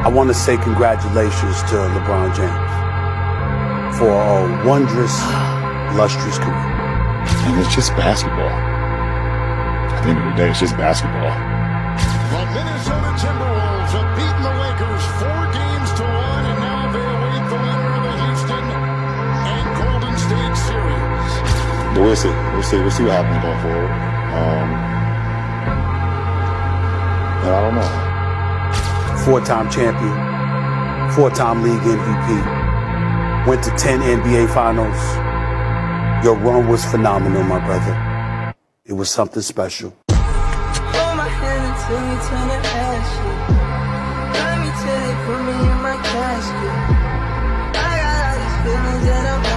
I want to say congratulations to LeBron James for a wondrous, illustrious career. And it's just basketball. At the end of the day, it's just basketball. The Minnesota Timberwolves have beaten the Lakers 4-1, and now they await the winner of the Houston and Golden State series. But we'll see. We'll see what happens going forward. And I don't know. 4-time champion, 4-time league MVP, went to 10 NBA finals. Your run was phenomenal, my brother. It was something special. Hold my hand until you turn to ashes. Love me till they put me in my casket. I got all these feelings that I'm